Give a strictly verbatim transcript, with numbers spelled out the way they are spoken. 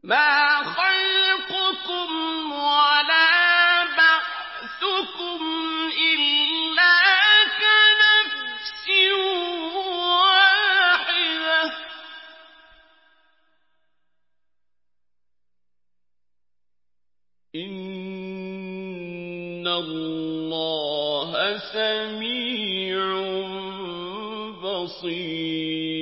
مَا خَلْقُكُمْ وَلَا بَعْثُكُمْ إِلَّا كَنَفْسٍ وَاحِدَةٍ ۗ إِنَّ اللَّهَ سَمِيعٌ بَصِيرٌ